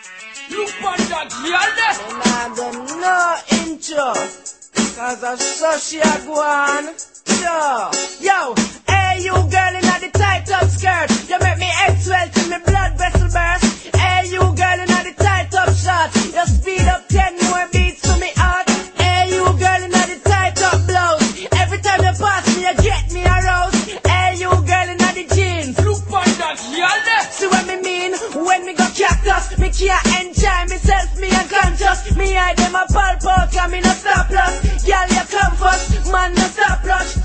Look on that girl there. And I got no intro, cause I saw she a go on. Yo, hey you girl in the tight up skirt, you make me head swell till me blood vessel burst. Hey you girl in the tight up shorts, you speed up 10 more beats to me heart. Hey you girl in the tight up blouse, every time you pass me you get me aroused. Hey you girl in the jeans, Look on that girl there. see what me mean when me go cactus, me can't enjoy myself, me unconscious. Me eye them a pulp out, and me no stop loss. Girl you come first, man no stop rush.